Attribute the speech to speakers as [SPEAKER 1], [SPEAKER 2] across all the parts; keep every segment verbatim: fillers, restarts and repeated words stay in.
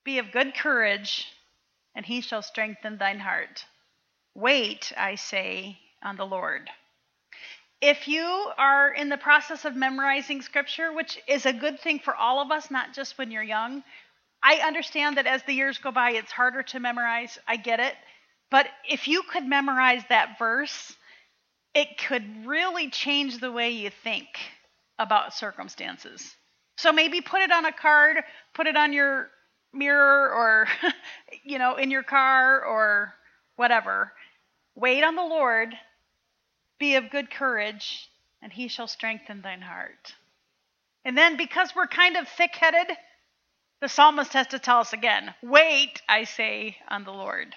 [SPEAKER 1] Be of good courage, and he shall strengthen thine heart. Wait, I say, on the Lord. If you are in the process of memorizing scripture, which is a good thing for all of us, not just when you're young, I understand that as the years go by, it's harder to memorize. I get it. But if you could memorize that verse, it could really change the way you think about circumstances. So maybe put it on a card, put it on your mirror, or you know, in your car, or whatever. Wait on the Lord, be of good courage, and he shall strengthen thine heart. And then, because we're kind of thick-headed, the psalmist has to tell us again, wait, I say, on the Lord.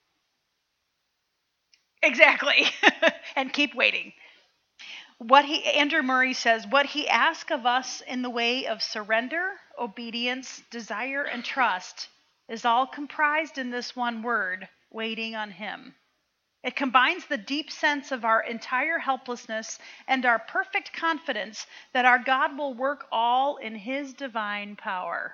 [SPEAKER 1] Exactly. And keep waiting. What he, Andrew Murray says, what he asks of us in the way of surrender, obedience, desire, and trust is all comprised in this one word, waiting on him. It combines the deep sense of our entire helplessness and our perfect confidence that our God will work all in his divine power.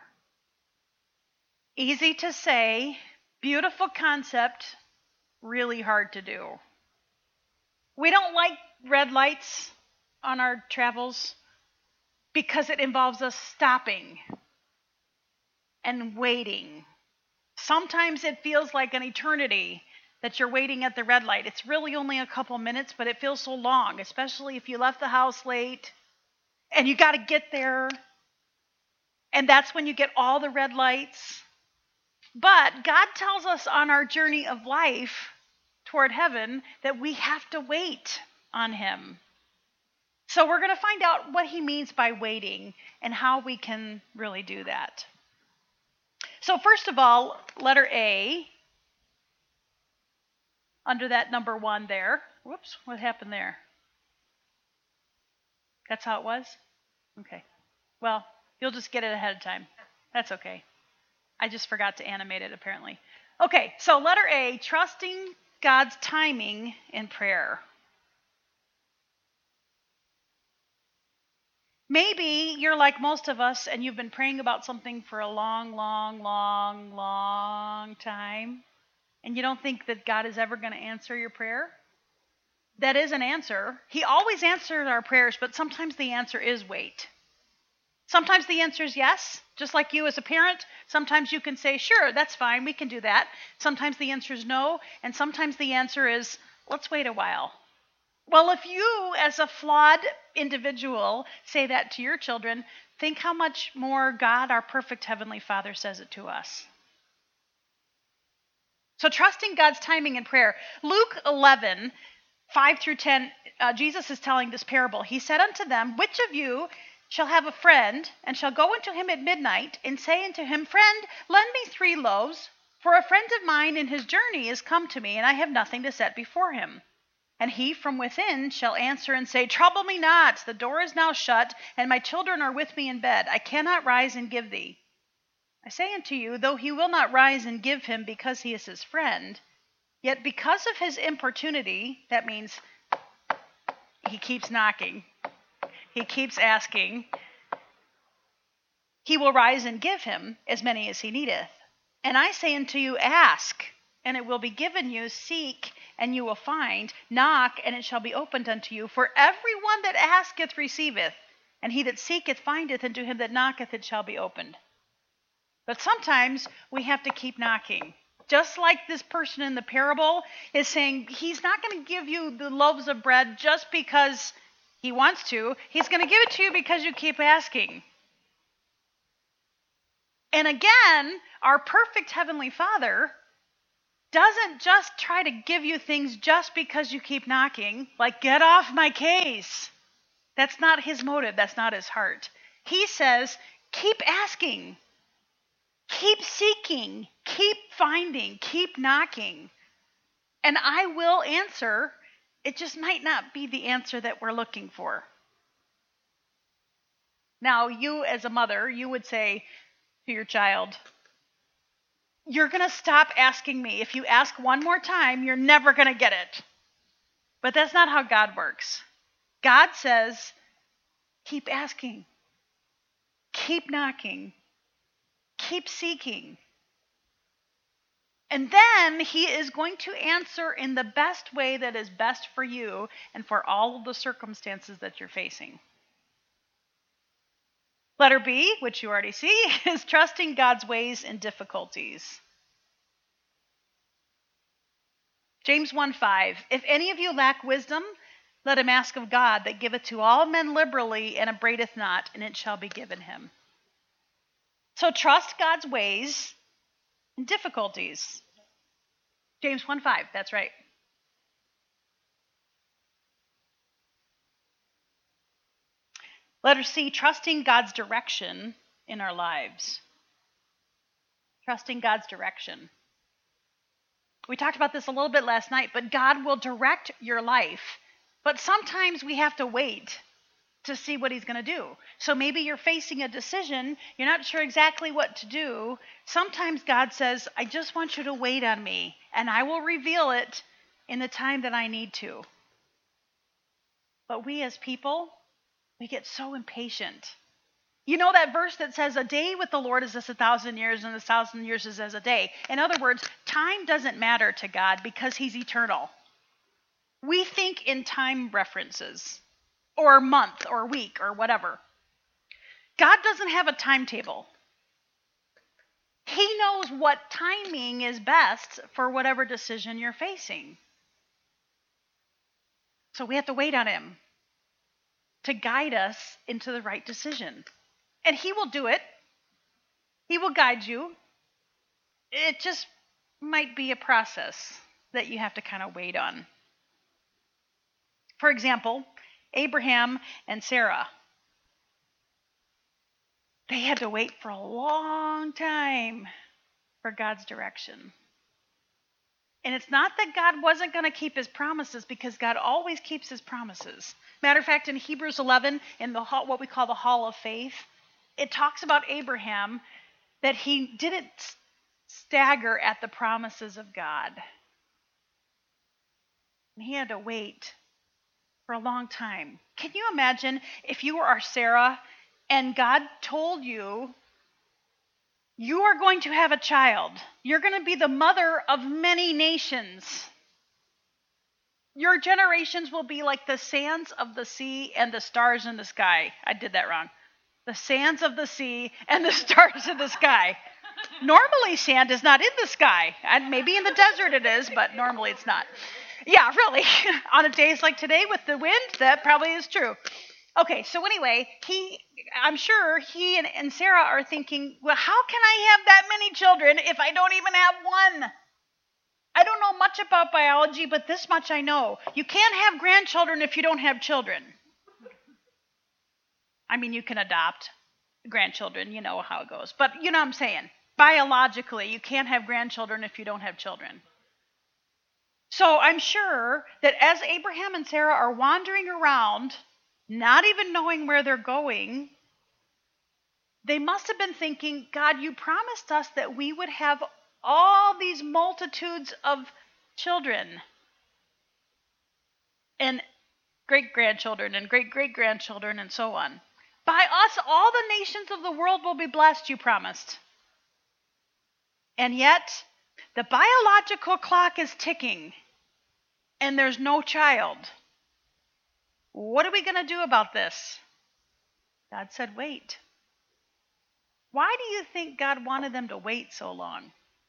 [SPEAKER 1] Easy to say, beautiful concept, really hard to do. We don't like red lights on our travels because it involves us stopping and waiting. Sometimes it feels like an eternity that you're waiting at the red light. It's really only a couple minutes, but it feels so long, especially if you left the house late and you got to get there. And that's when you get all the red lights. But God tells us on our journey of life toward heaven that we have to wait on him. So we're going to find out what he means by waiting and how we can really do that. So first of all, letter A, under that number one there. Whoops, what happened there? That's how it was? Okay. Well, you'll just get it ahead of time. That's okay. I just forgot to animate it, apparently. Okay, so letter A, trusting God's timing in prayer. Maybe you're like most of us and you've been praying about something for a long, long, long, long time, and you don't think that God is ever going to answer your prayer. That is an answer. He always answers our prayers, but sometimes the answer is wait. Sometimes the answer is yes, just like you as a parent. Sometimes you can say, sure, that's fine, we can do that. Sometimes the answer is no, and sometimes the answer is, let's wait a while. Well, if you, as a flawed individual, say that to your children, think how much more God, our perfect Heavenly Father, says it to us. So trusting God's timing in prayer. Luke eleven, five through ten, uh, Jesus is telling this parable. He said unto them, which of you shall have a friend, and shall go unto him at midnight, and say unto him, friend, lend me three loaves, for a friend of mine in his journey is come to me, and I have nothing to set before him. And he from within shall answer and say, trouble me not, the door is now shut, and my children are with me in bed. I cannot rise and give thee. I say unto you, though he will not rise and give him because he is his friend, yet because of his importunity, that means he keeps knocking, he keeps asking, he will rise and give him as many as he needeth. And I say unto you, ask, and it will be given you, seek, and you will find, knock, and it shall be opened unto you. For everyone that asketh receiveth, and he that seeketh findeth, and to him that knocketh it shall be opened. But sometimes we have to keep knocking. Just like this person in the parable is saying, he's not going to give you the loaves of bread just because he wants to. He's going to give it to you because you keep asking. And again, our perfect Heavenly Father doesn't just try to give you things just because you keep knocking, like, get off my case. That's not his motive. That's not his heart. He says, keep asking, keep seeking, keep finding, keep knocking, and I will answer. It just might not be the answer that we're looking for. Now, you as a mother, you would say to your child, you're going to stop asking me. If you ask one more time, you're never going to get it. But that's not how God works. God says, keep asking, keep knocking, keep seeking, And then he is going to answer in the best way that is best for you and for all of the circumstances that you're facing. Letter B, which you already see, is trusting God's ways in difficulties. James one five, if any of you lack wisdom, let him ask of God, that giveth to all men liberally and upbraideth not, and it shall be given him. So trust God's ways in difficulties. James one five, that's right. Letter C, trusting God's direction in our lives. Trusting God's direction. We talked about this a little bit last night, but God will direct your life. But sometimes we have to wait to see what he's going to do. So maybe you're facing a decision, you're not sure exactly what to do. Sometimes God says, I just want you to wait on me, and I will reveal it in the time that I need to. But we as people, we get so impatient. You know that verse that says, a day with the Lord is as a thousand years, and a thousand years is as a day. In other words, time doesn't matter to God because he's eternal. We think in time references, or month, or week, or whatever. God doesn't have a timetable. He knows what timing is best for whatever decision you're facing. So we have to wait on him to guide us into the right decision. And he will do it. He will guide you. It just might be a process that you have to kind of wait on. For example, Abraham and Sarah. They had to wait for a long time for God's direction. And it's not that God wasn't going to keep his promises, because God always keeps his promises. Matter of fact, in Hebrews eleven, in the what we call the Hall of Faith, it talks about Abraham that he didn't stagger at the promises of God. And he had to wait for a long time. Can you imagine if you were Sarah and God told you, you are going to have a child. You're going to be the mother of many nations. Your generations will be like the sands of the sea and the stars in the sky. I did that wrong. The sands of the sea and the stars in the sky. Normally, sand is not in the sky. And maybe in the desert it is, but normally it's not. Yeah, really. On a days like today with the wind, that probably is true. Okay, so anyway, he, I'm sure he and, and Sarah are thinking, well, how can I have that many children if I don't even have one? I don't know much about biology, but this much I know. You can't have grandchildren if you don't have children. I mean, you can adopt grandchildren, you know how it goes. But you know what I'm saying. Biologically, you can't have grandchildren if you don't have children. So I'm sure that as Abraham and Sarah are wandering around, not even knowing where they're going, they must have been thinking, God, you promised us that we would have all these multitudes of children and great-grandchildren and great-great-grandchildren and so on. By us, all the nations of the world will be blessed, you promised. And yet, the biological clock is ticking, and there's no child. What are we going to do about this? God said, wait. Why do you think God wanted them to wait so long?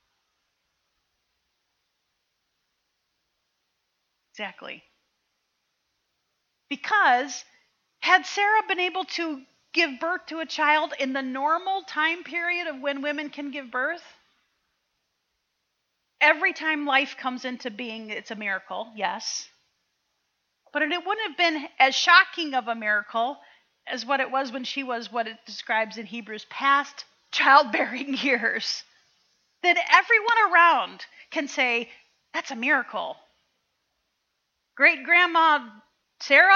[SPEAKER 1] Exactly. Because had Sarah been able to give birth to a child in the normal time period of when women can give birth, every time life comes into being, it's a miracle, yes. But it wouldn't have been as shocking of a miracle as what it was when she was what it describes in Hebrews, past childbearing years. Then everyone around can say, that's a miracle. Great-grandma Sarah,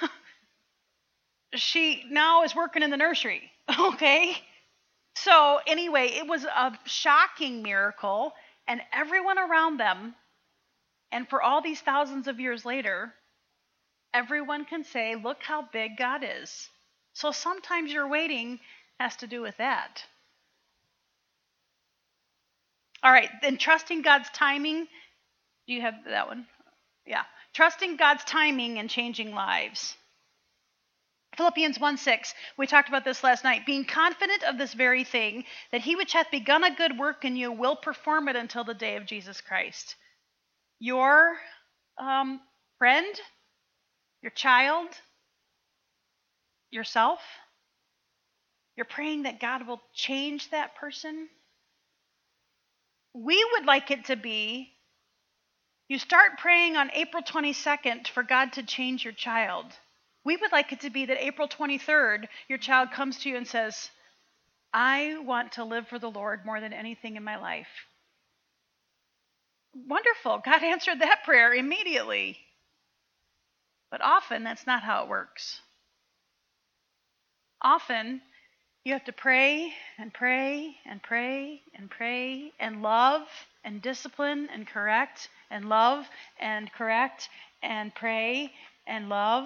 [SPEAKER 1] she now is working in the nursery, okay? So anyway, it was a shocking miracle, and everyone around them, and for all these thousands of years later, everyone can say, look how big God is. So sometimes your waiting has to do with that. All right, then trusting God's timing. Do you have that one? Yeah. Trusting God's timing and changing lives. Philippians one six, we talked about this last night. Being confident of this very thing, that he which hath begun a good work in you will perform it until the day of Jesus Christ. Your um, friend, your child, yourself, you're praying that God will change that person. We would like it to be, you start praying on April twenty-second for God to change your child. We would like it to be that April twenty-third, your child comes to you and says, I want to live for the Lord more than anything in my life. Wonderful. God answered that prayer immediately. But often, that's not how it works. Often, you have to pray and pray and pray and pray and love and discipline and correct and love and correct and pray and love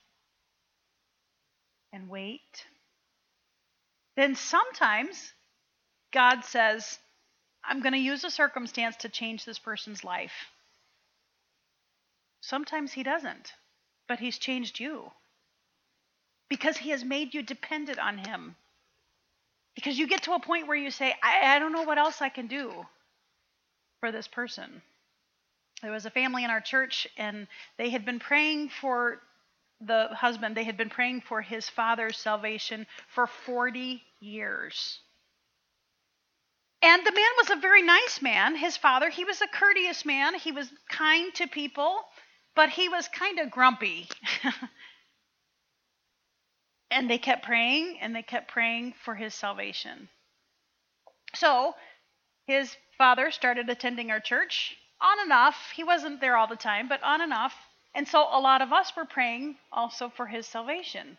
[SPEAKER 1] and wait. Then sometimes God says, I'm going to use a circumstance to change this person's life. Sometimes he doesn't, but he's changed you because he has made you dependent on him. Because you get to a point where you say, I, I don't know what else I can do for this person. There was a family in our church, and they had been praying for the husband, they had been praying for his father's salvation for forty years. And the man was a very nice man. His father, he was a courteous man. He was kind to people, but he was kind of grumpy. And they kept praying, and they kept praying for his salvation. So his father started attending our church on and off. He wasn't there all the time, but on and off. And so a lot of us were praying also for his salvation.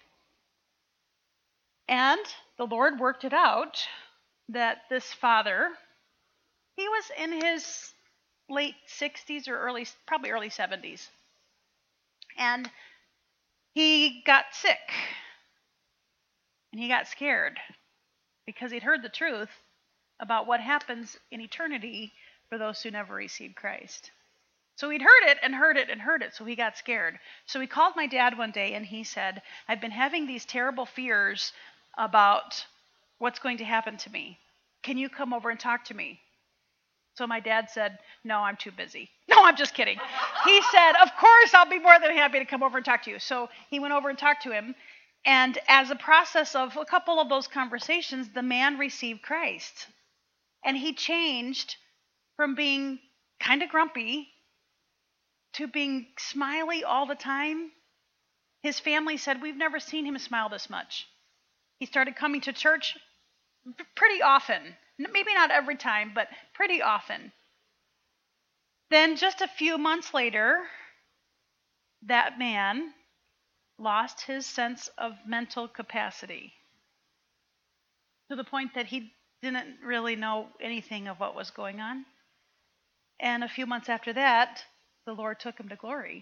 [SPEAKER 1] And the Lord worked it out that this father, he was in his late sixties or early, probably early seventies. And he got sick. And he got scared because he'd heard the truth about what happens in eternity for those who never received Christ. So he'd heard it and heard it and heard it, so he got scared. So he called my dad one day and he said, I've been having these terrible fears about what's going to happen to me. Can you come over and talk to me? So my dad said, no, I'm too busy. No, I'm just kidding. He said, of course, I'll be more than happy to come over and talk to you. So he went over and talked to him. And as a process of a couple of those conversations, the man received Christ. And he changed from being kind of grumpy to being smiley all the time. His family said, we've never seen him smile this much. He started coming to church pretty often. Maybe not every time, but pretty often. Then just a few months later, that man lost his sense of mental capacity to the point that he didn't really know anything of what was going on. And a few months after that, the Lord took him to glory.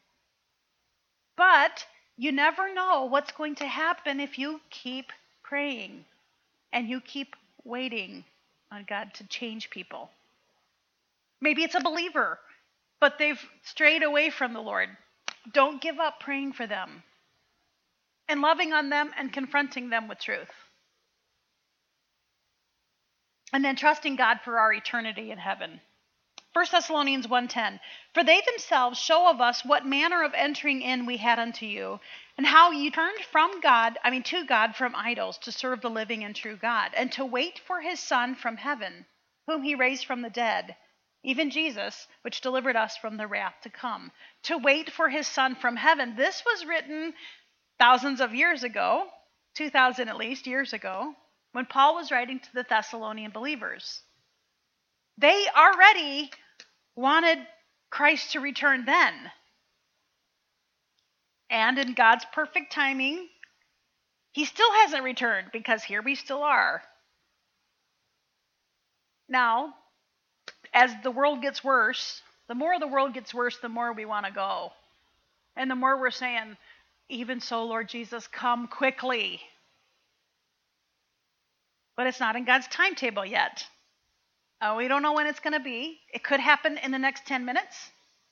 [SPEAKER 1] But you never know what's going to happen if you keep praying and you keep waiting on God to change people. Maybe it's a believer, but they've strayed away from the Lord. Don't give up praying for them and loving on them and confronting them with truth. And then trusting God for our eternity in heaven. First Thessalonians one ten, for they themselves show of us what manner of entering in we had unto you, and how ye turned from God, I mean to God from idols, to serve the living and true God, and to wait for his Son from heaven, whom he raised from the dead, even Jesus, which delivered us from the wrath to come. To wait for his Son from heaven. This was written thousands of years ago, two thousand at least years ago, when Paul was writing to the Thessalonian believers. They already wanted Christ to return then. And in God's perfect timing, he still hasn't returned, because here we still are. Now, as the world gets worse, the more the world gets worse, the more we want to go. And the more we're saying, even so, Lord Jesus, come quickly. But it's not in God's timetable yet. Uh, we don't know when it's going to be. It could happen in the next ten minutes.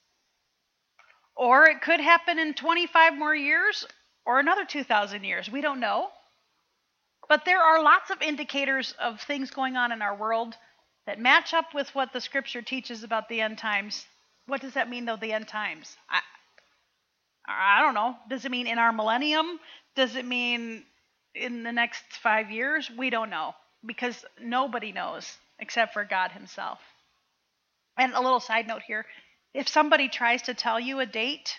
[SPEAKER 1] Or it could happen in twenty-five more years or another two thousand years. We don't know. But there are lots of indicators of things going on in our world that match up with what the scripture teaches about the end times. What does that mean, though, the end times? I, I don't know. Does it mean in our millennium? Does it mean in the next five years? We don't know, because nobody knows except for God himself. And a little side note here. If somebody tries to tell you a date,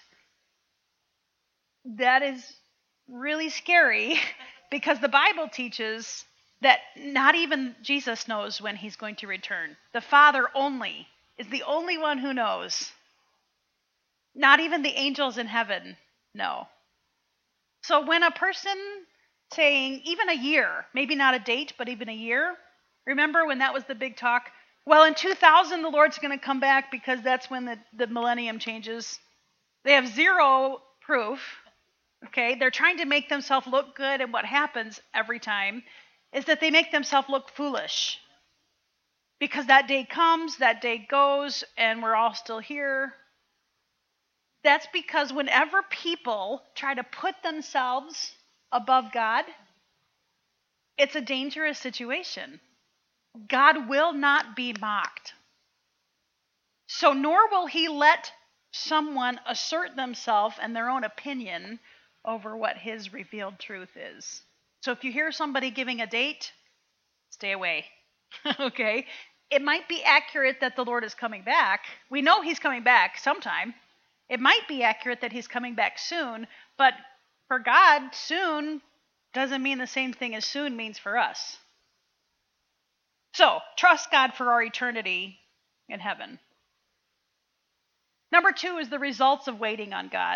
[SPEAKER 1] that is really scary, because the Bible teaches that not even Jesus knows when he's going to return. The Father only is the only one who knows. Not even the angels in heaven know. So when a person saying even a year, maybe not a date, but even a year, remember when that was the big talk? Well, in two thousand, the Lord's going to come back because that's when the, the millennium changes. They have zero proof. Okay, they're trying to make themselves look good, and what happens every time is that they make themselves look foolish. Because that day comes, that day goes, and we're all still here. That's because whenever people try to put themselves above God, it's a dangerous situation. God will not be mocked. So nor will he let someone assert themselves and their own opinion over what his revealed truth is. So if you hear somebody giving a date, stay away. Okay? It might be accurate that the Lord is coming back. We know he's coming back sometime. It might be accurate that he's coming back soon, but for God, soon doesn't mean the same thing as soon means for us. So, trust God for our eternity in heaven. Number two is the results of waiting on God.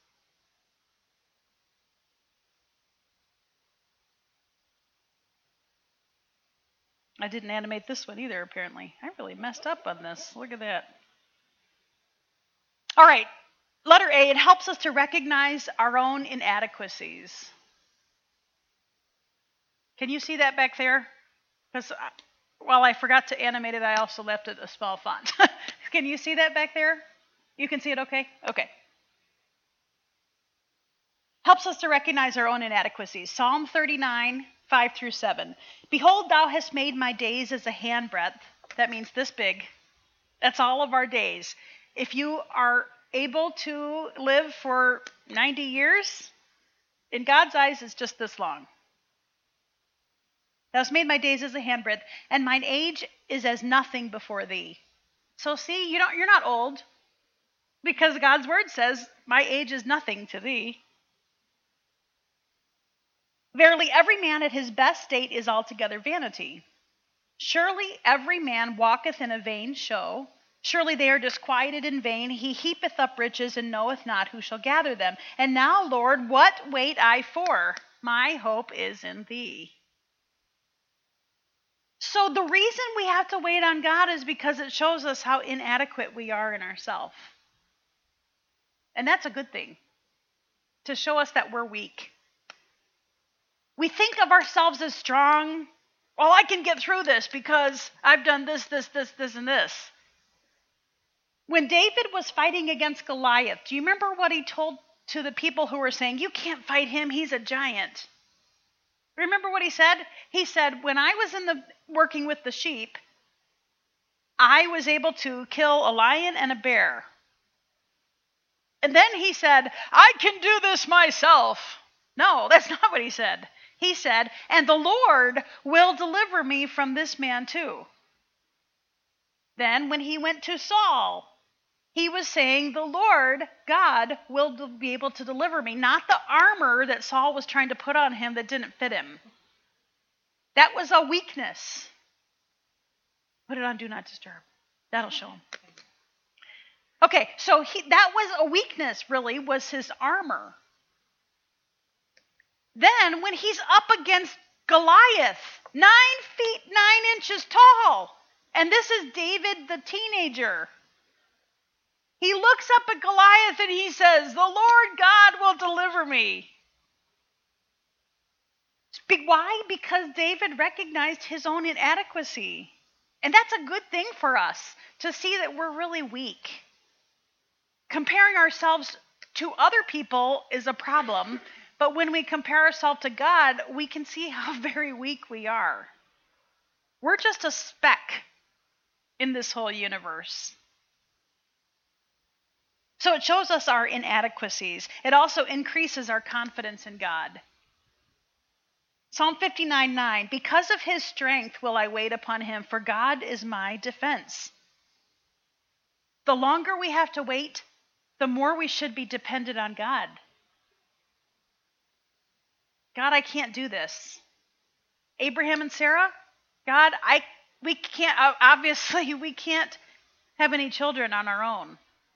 [SPEAKER 1] I didn't animate this one either, apparently. I really messed up on this. Look at that. All right. Letter A, it helps us to recognize our own inadequacies. Can you see that back there? Because while I forgot to animate it, I also left it a small font. Can you see that back there? You can see it okay? Okay. Helps us to recognize our own inadequacies. Psalm thirty-nine, five through seven. Behold, thou hast made my days as a handbreadth. That means this big. That's all of our days. If you are able to live for ninety years, in God's eyes, it's just this long. Thou hast made my days as a handbreadth, and mine age is as nothing before thee. So see, you don't, you're not old, because God's word says, my age is nothing to thee. Verily, every man at his best state is altogether vanity. Surely every man walketh in a vain show. Surely they are disquieted in vain. He heapeth up riches, and knoweth not who shall gather them. And now, Lord, what wait I for? My hope is in thee. So the reason we have to wait on God is because it shows us how inadequate we are in ourselves. And that's a good thing, to show us that we're weak. We think of ourselves as strong. Well, I can get through this because I've done this, this, this, this, and this. When David was fighting against Goliath, do you remember what he told to the people who were saying, you can't fight him, he's a giant? Remember what he said? He said, when I was in the working with the sheep, I was able to kill a lion and a bear. And then he said, I can do this myself. No, that's not what he said. He said, and the Lord will deliver me from this man too. Then when he went to Saul, he was saying, the Lord, God, will be able to deliver me, not the armor that Saul was trying to put on him that didn't fit him. That was a weakness. Put it on Do Not Disturb. That'll show him. Okay, so he, that was a weakness, really, was his armor. Then when he's up against Goliath, nine feet, nine inches tall, and this is David the teenager, he looks up at Goliath and he says, the Lord God will deliver me. Why? Because David recognized his own inadequacy. And that's a good thing for us to see that we're really weak. Comparing ourselves to other people is a problem, but when we compare ourselves to God, we can see how very weak we are. We're just a speck in this whole universe. So it shows us our inadequacies. It also increases our confidence in God. Psalm fifty-nine nine, because of his strength will I wait upon him, for God is my defense. The longer we have to wait, the more we should be dependent on God. God, I can't do this. Abraham and Sarah, God, I we can't, obviously we can't have any children on our own.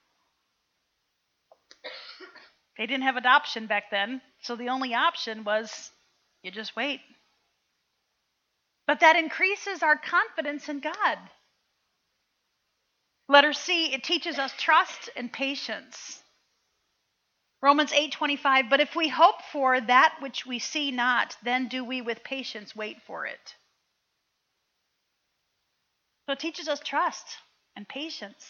[SPEAKER 1] They didn't have adoption back then, so the only option was you just wait. But that increases our confidence in God. Letter C, it teaches us trust and patience. Romans eight twenty-five, but if we hope for that which we see not, then do we with patience wait for it. So it teaches us trust and patience.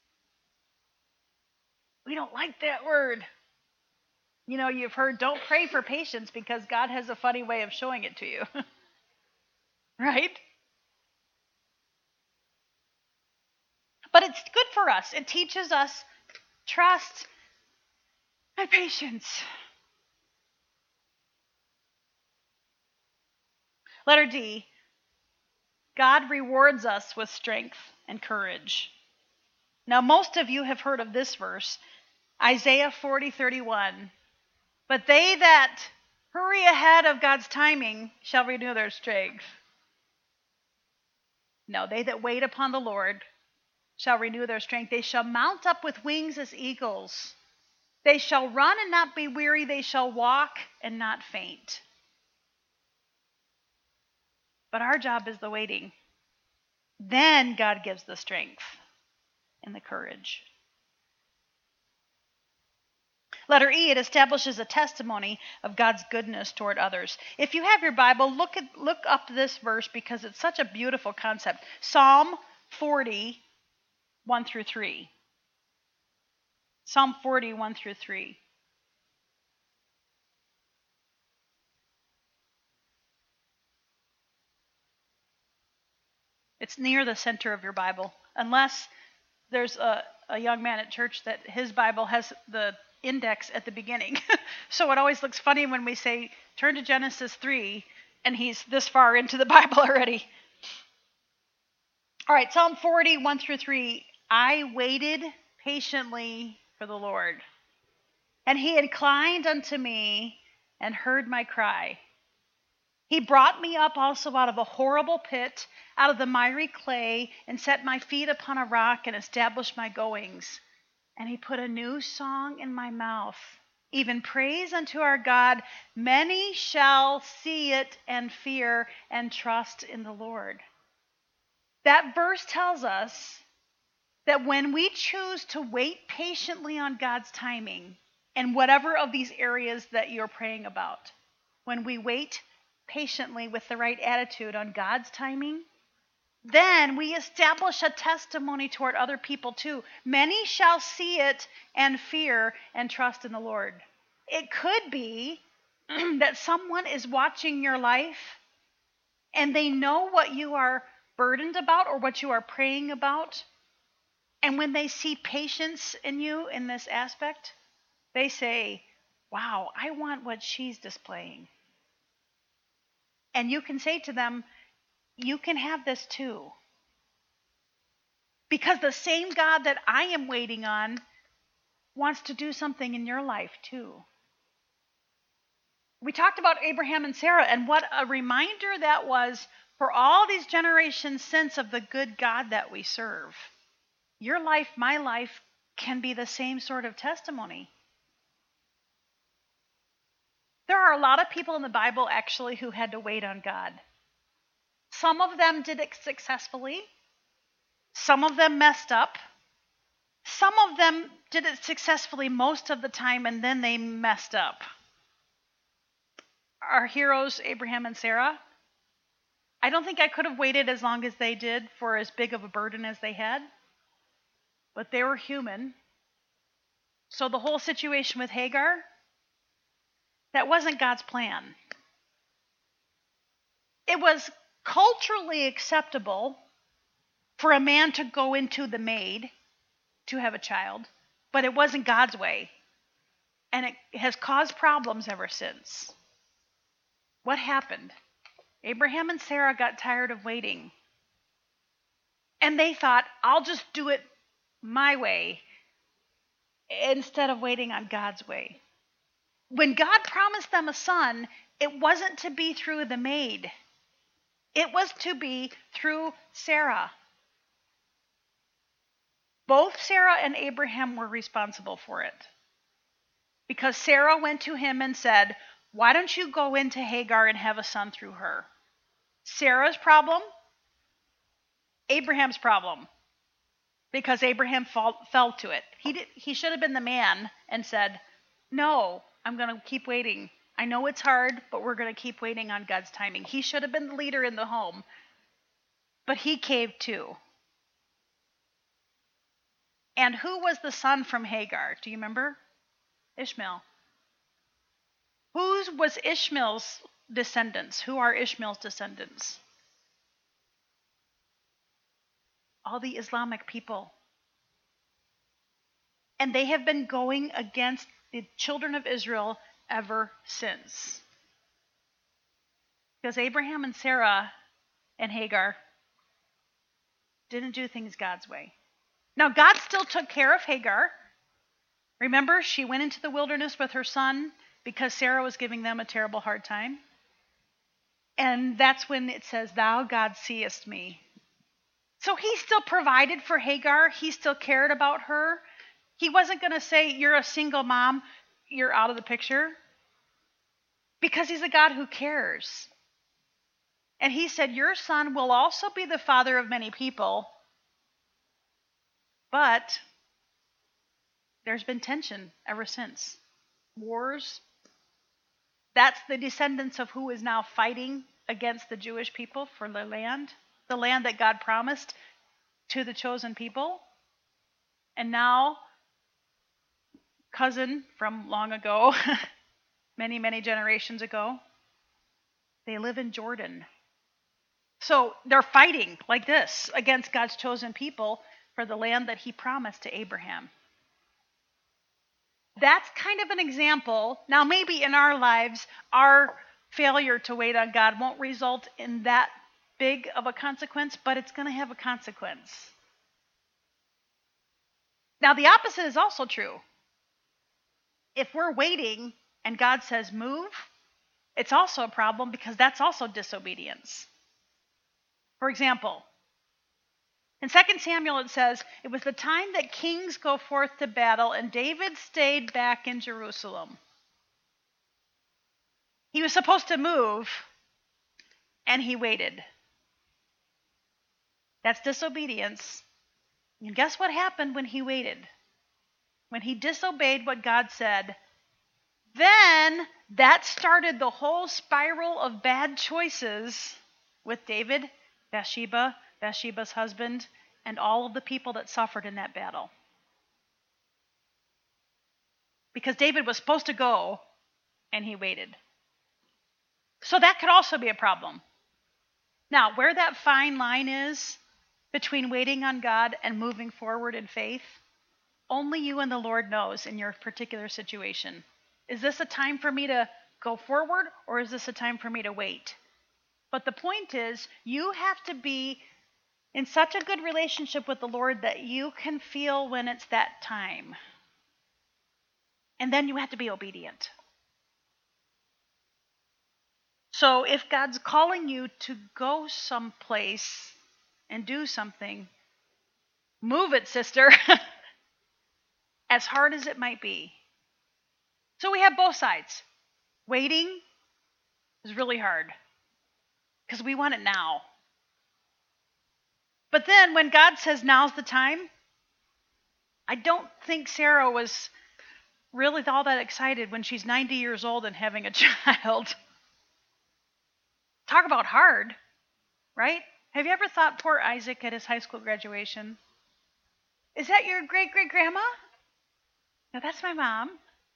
[SPEAKER 1] We don't like that word. You know, you've heard, don't pray for patience because God has a funny way of showing it to you. Right? But it's good for us. It teaches us trust and patience. Letter D, God rewards us with strength and courage. Now, most of you have heard of this verse, Isaiah forty thirty-one. But they that hurry ahead of God's timing shall renew their strength. No, they that wait upon the Lord shall renew their strength. They shall mount up with wings as eagles. They shall run and not be weary. They shall walk and not faint. But our job is the waiting. Then God gives the strength and the courage. Letter E, it establishes a testimony of God's goodness toward others. If you have your Bible, look at look up this verse because it's such a beautiful concept. Psalm forty, one through three. Psalm forty, one through three. It's near the center of your Bible, unless there's a, a young man at church that his Bible has the index at the beginning. So it always looks funny when we say, turn to Genesis three, and he's this far into the Bible already. All right, Psalm forty, one through three. I waited patiently for the Lord, and he inclined unto me and heard my cry. He brought me up also out of a horrible pit, out of the miry clay, and set my feet upon a rock and established my goings. And he put a new song in my mouth, even praise unto our God. Many shall see it and fear and trust in the Lord. That verse tells us that when we choose to wait patiently on God's timing, and whatever of these areas that you're praying about, when we wait patiently with the right attitude on God's timing, then we establish a testimony toward other people too. Many shall see it and fear and trust in the Lord. It could be that someone is watching your life and they know what you are burdened about or what you are praying about. And when they see patience in you in this aspect, they say, wow, I want what she's displaying. And you can say to them, you can have this too. Because the same God that I am waiting on wants to do something in your life too. We talked about Abraham and Sarah, and what a reminder that was for all these generations since of the good God that we serve. Your life, my life, can be the same sort of testimony. There are a lot of people in the Bible actually who had to wait on God. Some of them did it successfully. Some of them messed up. Some of them did it successfully most of the time, and then they messed up. Our heroes, Abraham and Sarah, I don't think I could have waited as long as they did for as big of a burden as they had. But they were human. So the whole situation with Hagar, that wasn't God's plan. It was culturally acceptable for a man to go into the maid to have a child, but it wasn't God's way. And it has caused problems ever since. What happened? Abraham and Sarah got tired of waiting. And they thought, I'll just do it my way instead of waiting on God's way. When God promised them a son, it wasn't to be through the maid. It was to be through Sarah. Both Sarah and Abraham were responsible for it. Because Sarah went to him and said, why don't you go into Hagar and have a son through her? Sarah's problem, Abraham's problem. Because Abraham fall, fell to it. He, did, he should have been the man and said, no, I'm going to keep waiting. I know it's hard, but we're going to keep waiting on God's timing. He should have been the leader in the home. But he caved too. And who was the son from Hagar? Do you remember? Ishmael. Who was Ishmael's descendants? Who are Ishmael's descendants? All the Islamic people. And they have been going against the children of Israel ever since. Because Abraham and Sarah and Hagar didn't do things God's way. Now, God still took care of Hagar. Remember, she went into the wilderness with her son because Sarah was giving them a terrible hard time. And that's when it says, thou, God, seest me. So he still provided for Hagar. He still cared about her. He wasn't going to say, you're a single mom, you're out of the picture. Because he's a God who cares. And he said, your son will also be the father of many people. But there's been tension ever since. Wars. That's the descendants of who is now fighting against the Jewish people for their land. The land that God promised to the chosen people. And now, cousin from long ago, many, many generations ago, they live in Jordan. So they're fighting like this against God's chosen people for the land that he promised to Abraham. That's kind of an example. Now, maybe in our lives, our failure to wait on God won't result in that big of a consequence, but it's going to have a consequence. Now, the opposite is also true. If we're waiting and God says move, it's also a problem because that's also disobedience. For example, in Second Samuel it says, it was the time that kings go forth to battle, and David stayed back in Jerusalem. He was supposed to move, and he waited. That's disobedience. And guess what happened when he waited? When he disobeyed what God said, then that started the whole spiral of bad choices with David, Bathsheba, Bathsheba's husband, and all of the people that suffered in that battle. Because David was supposed to go, and he waited. So that could also be a problem. Now, where that fine line is between waiting on God and moving forward in faith, only you and the Lord knows in your particular situation. Is this a time for me to go forward, or is this a time for me to wait? But the point is, you have to be in such a good relationship with the Lord that you can feel when it's that time. And then you have to be obedient. So if God's calling you to go someplace and do something, move it, sister, as hard as it might be. So we have both sides. Waiting is really hard because we want it now. But then when God says now's the time, I don't think Sarah was really all that excited when she's ninety years old and having a child. Talk about hard. right? Have you ever thought poor Isaac at his high school graduation? Is that your great great grandma? No, that's my mom.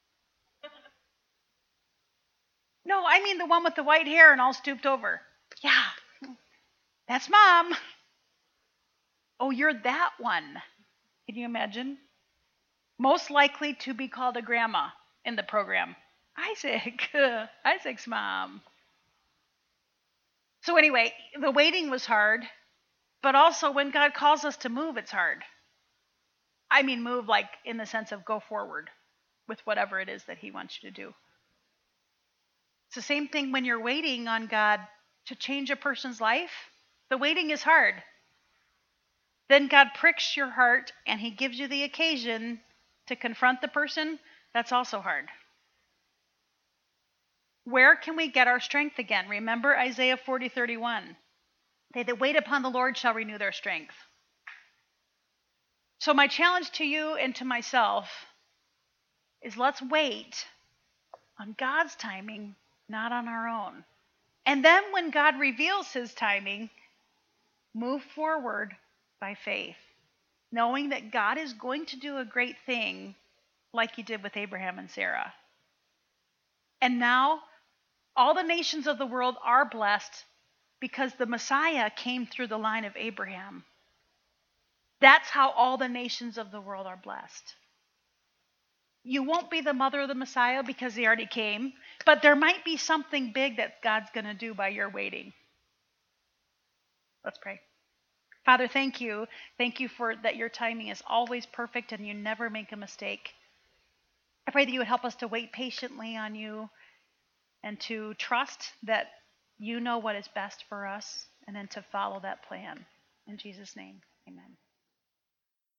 [SPEAKER 1] No, I mean the one with the white hair and all stooped over. Yeah, that's mom. Oh, you're that one. Can you imagine? Most likely to be called a grandma in the program. Isaac. Isaac's mom. So, anyway, the waiting was hard, but also when God calls us to move, it's hard. I mean, move like in the sense of go forward with whatever it is that He wants you to do. It's the same thing when you're waiting on God to change a person's life. The waiting is hard. Then God pricks your heart and He gives you the occasion to confront the person. That's also hard. Where can we get our strength again? Remember Isaiah forty thirty-one. They that wait upon the Lord shall renew their strength. So my challenge to you and to myself is let's wait on God's timing, not on our own. And then when God reveals His timing, move forward by faith, knowing that God is going to do a great thing like He did with Abraham and Sarah. And now all the nations of the world are blessed because the Messiah came through the line of Abraham. That's how all the nations of the world are blessed. You won't be the mother of the Messiah because He already came, but there might be something big that God's going to do by your waiting. Let's pray. Father, thank you. Thank you for that your timing is always perfect and you never make a mistake. I pray that you would help us to wait patiently on you and to trust that you know what is best for us and then to follow that plan. In Jesus' name, amen.